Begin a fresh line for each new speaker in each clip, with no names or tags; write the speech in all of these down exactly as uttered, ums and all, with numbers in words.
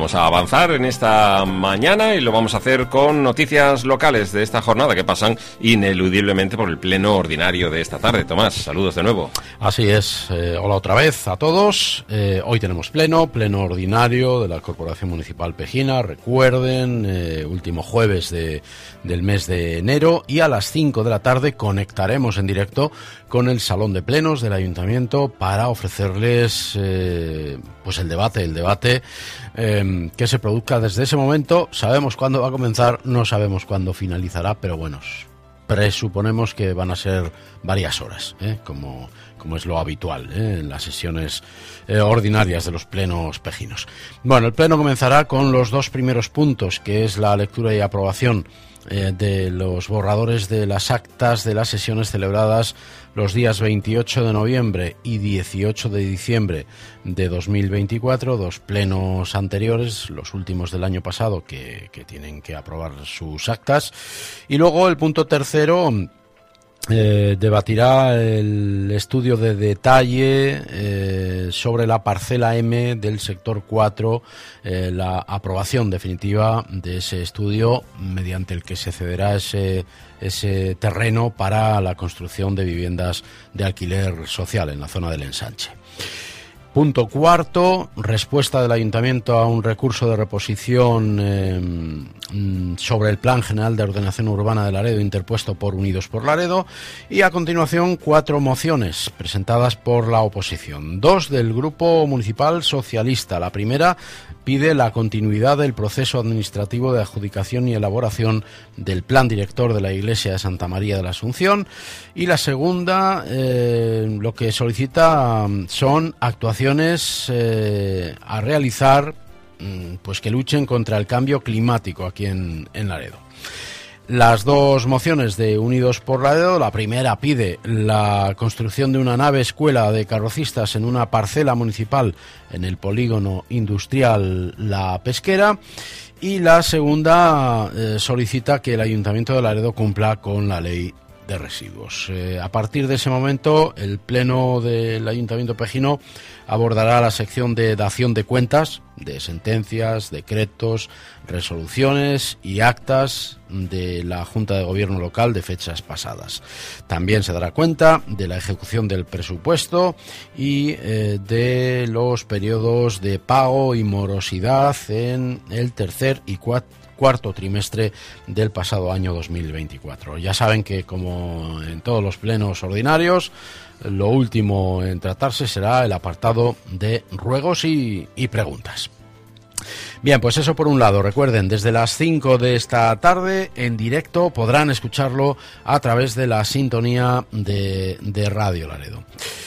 vamos a avanzar en esta mañana y lo vamos a hacer con noticias locales de esta jornada que pasan ineludiblemente por el pleno ordinario de esta tarde. Tomás, saludos de nuevo.
Así es, eh, hola otra vez a todos. Eh, hoy tenemos pleno, pleno ordinario de la Corporación Municipal Pejina, recuerden, eh, último jueves de, del mes de enero, y a las cinco de la tarde conectaremos en directo con el Salón de Plenos del Ayuntamiento para ofrecerles eh, pues el debate, el debate eh, que se produzca desde ese momento. Sabemos cuándo va a comenzar, no sabemos cuándo finalizará, pero bueno, presuponemos que van a ser varias horas, ¿eh? como, como es lo habitual ¿eh? en las sesiones eh, ordinarias de los plenos pejinos. Bueno, el pleno comenzará con los dos primeros puntos, que es la lectura y aprobación eh, de los borradores de las actas de las sesiones celebradas los días veintiocho de noviembre y dieciocho de diciembre de dos mil veinticuatro, dos plenos anteriores, los últimos del año pasado, que, que tienen que aprobar sus actas. Y luego el punto tercero eh, debatirá el estudio de detalle eh, sobre la parcela M del sector cuatro, eh, la aprobación definitiva de ese estudio mediante el que se cederá ese ese terreno para la construcción de viviendas de alquiler social en la zona del Ensanche. Punto cuarto, respuesta del Ayuntamiento a un recurso de reposición eh, sobre el Plan General de Ordenación Urbana de Laredo interpuesto por Unidos por Laredo, y a continuación cuatro mociones presentadas por la oposición. Dos del Grupo Municipal Socialista. La primera pide la continuidad del proceso administrativo de adjudicación y elaboración del Plan Director de la Iglesia de Santa María de la Asunción, y la segunda eh, lo que solicita son actuaciones eh, a realizar pues que luchen contra el cambio climático aquí en, en Laredo. Las dos mociones de Unidos por Laredo, la primera pide la construcción de una nave escuela de carrocistas en una parcela municipal en el polígono industrial La Pesquera, y la segunda eh, solicita que el Ayuntamiento de Laredo cumpla con la ley de residuos. Eh, a partir de ese momento, el Pleno del Ayuntamiento Pejino abordará la sección de dación de cuentas, de sentencias, decretos, resoluciones y actas de la Junta de Gobierno local de fechas pasadas. También se dará cuenta de la ejecución del presupuesto y eh, de los periodos de pago y morosidad en el tercer y cuarto cuarto trimestre del pasado año dos mil veinticuatro. Ya saben que, como en todos los plenos ordinarios, lo último en tratarse será el apartado de ruegos y, y preguntas. Bien, pues eso por un lado. Recuerden, desde las cinco de esta tarde en directo podrán escucharlo a través de la sintonía de, de Radio Laredo.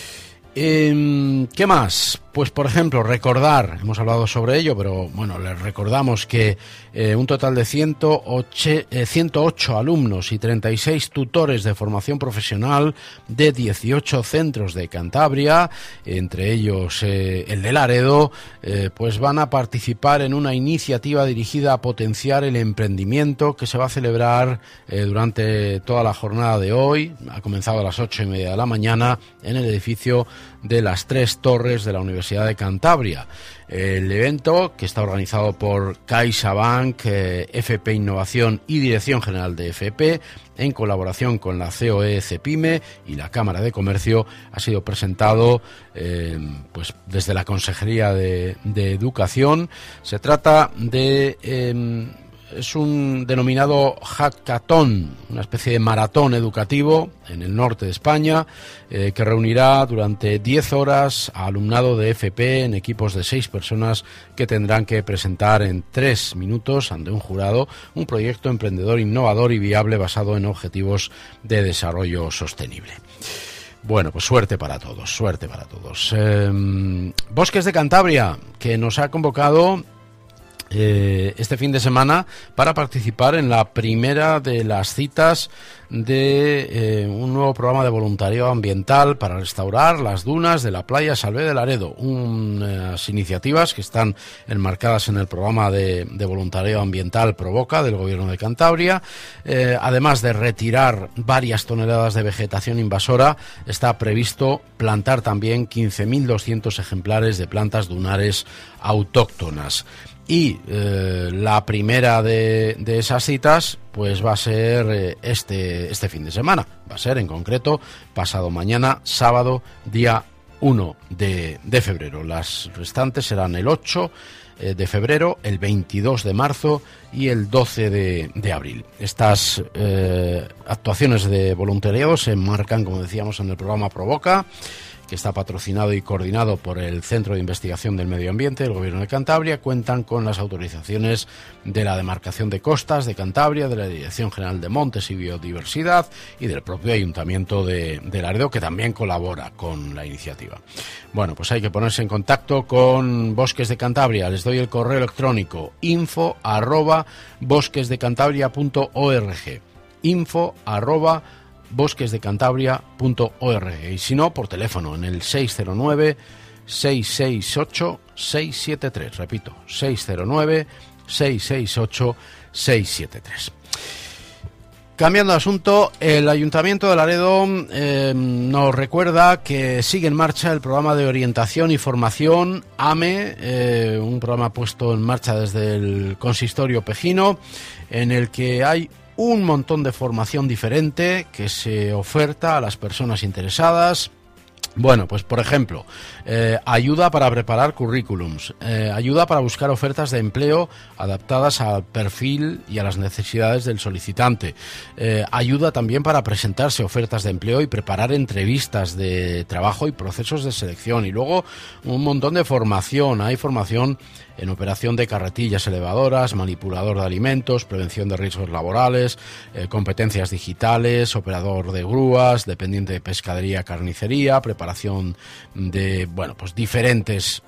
Eh, ¿Qué más? Pues, por ejemplo, recordar, hemos hablado sobre ello, pero bueno, les recordamos que eh, un total de ciento ocho alumnos y treinta y seis tutores de formación profesional de dieciocho centros de Cantabria, entre ellos eh, el de Laredo, eh, pues van a participar en una iniciativa dirigida a potenciar el emprendimiento que se va a celebrar eh, durante toda la jornada de hoy. Ha comenzado a las ocho y media de la mañana en el edificio de las Tres Torres de la Universidad de Cantabria. El evento, que está organizado por CaixaBank, eh, F P Innovación y Dirección General de F P, en colaboración con la C O E Cepime y la Cámara de Comercio, ha sido presentado eh, pues desde la Consejería de, de Educación. Se trata de... Eh, Es un denominado hackathon, una especie de maratón educativo en el norte de España, eh, que reunirá durante diez horas a alumnado de F P en equipos de seis personas que tendrán que presentar en tres minutos ante un jurado un proyecto emprendedor, innovador y viable basado en objetivos de desarrollo sostenible. Bueno, pues suerte para todos, suerte para todos. Eh, Bosques de Cantabria, que nos ha convocado Eh, este fin de semana para participar en la primera de las citas de eh, un nuevo programa de voluntariado ambiental para restaurar las dunas de la playa Salvé de Laredo, unas iniciativas que están enmarcadas en el programa de, de voluntariado ambiental Provoca del Gobierno de Cantabria. Eh, además de retirar varias toneladas de vegetación invasora, está previsto plantar también quince mil doscientos ejemplares de plantas dunares autóctonas. Y eh, la primera de, de esas citas pues va a ser eh, este, este fin de semana. Va a ser en concreto pasado mañana, sábado, día uno de, de febrero. Las restantes serán el ocho de febrero, el veintidós de marzo y el doce de, de abril. Estas eh, actuaciones de voluntariado se enmarcan, como decíamos, en el programa Provoca, que está patrocinado y coordinado por el Centro de Investigación del Medio Ambiente del Gobierno de Cantabria. Cuentan con las autorizaciones de la Demarcación de Costas de Cantabria, de la Dirección General de Montes y Biodiversidad y del propio Ayuntamiento de, de Laredo, que también colabora con la iniciativa. Bueno, pues hay que ponerse en contacto con Bosques de Cantabria. Les doy el correo electrónico info arroba bosquesdecantabria punto org. Info arroba bosquesdecantabria punto org, y si no, por teléfono en el seis cero nueve, seis seis ocho, seis siete tres. Repito, seis cero nueve, seis seis ocho, seis siete tres. Cambiando de asunto, el Ayuntamiento de Laredo eh, nos recuerda que sigue en marcha el programa de orientación y formación AME, eh, un programa puesto en marcha desde el Consistorio Pejino, en el que hay un montón de formación diferente que se oferta a las personas interesadas. Bueno, pues por ejemplo, eh, ayuda para preparar currículums, eh, ayuda para buscar ofertas de empleo adaptadas al perfil y a las necesidades del solicitante, eh, ayuda también para presentarse ofertas de empleo y preparar entrevistas de trabajo y procesos de selección, y luego un montón de formación. Hay formación en operación de carretillas elevadoras, manipulador de alimentos, prevención de riesgos laborales, eh, competencias digitales, operador de grúas, dependiente de pescadería, carnicería, preparación de, bueno, pues diferentes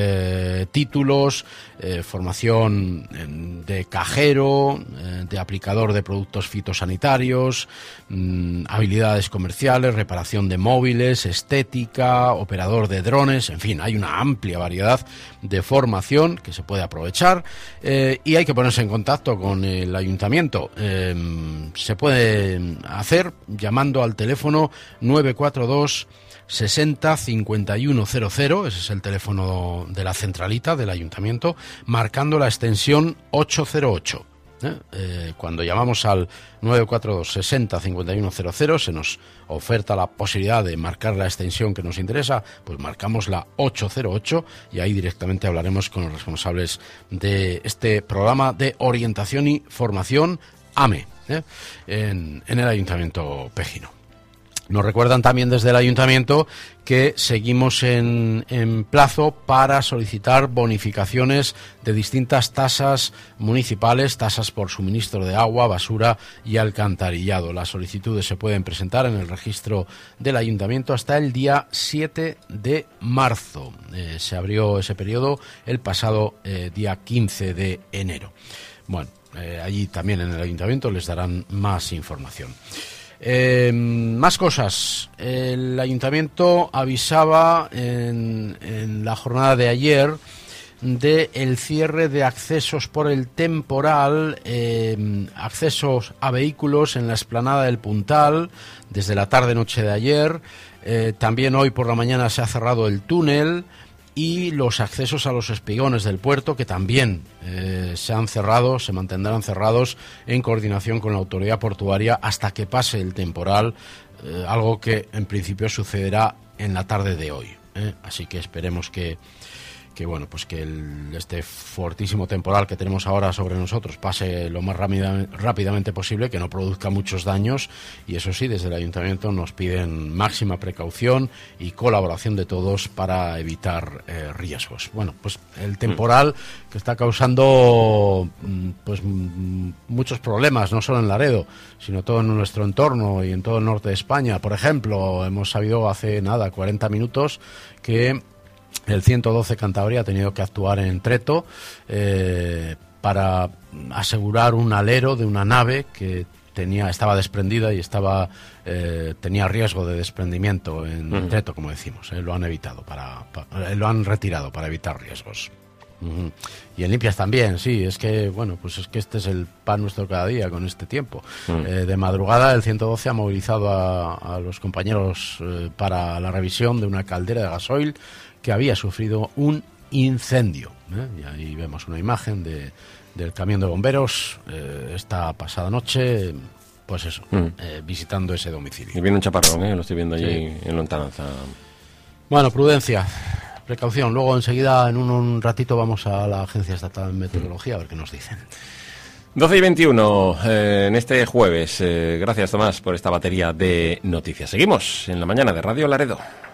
eh, títulos, eh, formación de cajero, eh, de aplicador de productos fitosanitarios, mmm, habilidades comerciales, reparación de móviles, estética, operador de drones, en fin, hay una amplia variedad de formación que se puede aprovechar, eh, y hay que ponerse en contacto con el ayuntamiento. Eh, se puede hacer llamando al teléfono nueve cuatro dos sesenta cincuenta y uno cero cero, ese es el teléfono de la centralita del ayuntamiento, marcando la extensión ocho cero ocho. ¿Eh? Eh, cuando llamamos al nueve cuatro dos sesenta cincuenta y uno cero cero se nos oferta la posibilidad de marcar la extensión que nos interesa, pues marcamos la ocho cero ocho y ahí directamente hablaremos con los responsables de este programa de orientación y formación AME, ¿eh? en, en el Ayuntamiento Pejino. Nos recuerdan también desde el Ayuntamiento que seguimos en, en plazo para solicitar bonificaciones de distintas tasas municipales, tasas por suministro de agua, basura y alcantarillado. Las solicitudes se pueden presentar en el registro del Ayuntamiento hasta el día siete de marzo. Eh, se abrió ese periodo el pasado eh, día quince de enero. Bueno, eh, allí también en el Ayuntamiento les darán más información. Eh, más cosas. El ayuntamiento avisaba en, en la jornada de ayer de el cierre de accesos por el temporal, eh, accesos a vehículos en la explanada del Puntal desde la tarde-noche de ayer. Eh, también hoy por la mañana se ha cerrado el túnel y los accesos a los espigones del puerto, que también eh, se han cerrado, se mantendrán cerrados en coordinación con la autoridad portuaria hasta que pase el temporal, eh, algo que en principio sucederá en la tarde de hoy, ¿eh? Así que esperemos que que bueno, pues que el, este fortísimo temporal que tenemos ahora sobre nosotros pase lo más rápida, rápidamente posible, que no produzca muchos daños, y eso sí, desde el ayuntamiento nos piden máxima precaución y colaboración de todos para evitar eh, riesgos. Bueno, pues el temporal que está causando pues muchos problemas, no solo en Laredo, sino todo en nuestro entorno y en todo el norte de España. Por ejemplo, hemos sabido hace nada, cuarenta minutos, que el ciento doce Cantabria ha tenido que actuar en Treto eh, para asegurar un alero de una nave que tenía estaba desprendida y estaba eh, tenía riesgo de desprendimiento en uh-huh. Treto, como decimos. Eh, lo han evitado para, para eh, lo han retirado para evitar riesgos. Uh-huh. Y en limpias también, sí, es que bueno, pues es que este es el pan nuestro cada día con este tiempo. Uh-huh. Eh, de madrugada el ciento doce ha movilizado a, a los compañeros eh, para la revisión de una caldera de gasoil que había sufrido un incendio, ¿eh? Y ahí vemos una imagen de, del camión de bomberos eh, esta pasada noche, pues eso, mm. eh, visitando ese domicilio.
Y viene un chaparrón, ¿eh? Lo estoy viendo allí sí. en lontananza.
Bueno, prudencia, precaución. Luego enseguida, en un, un ratito, vamos a la Agencia Estatal de Meteorología a ver qué nos dicen.
doce y veintiuno eh, en este jueves. Eh, gracias, Tomás, por esta batería de noticias. Seguimos en la mañana de Radio Laredo.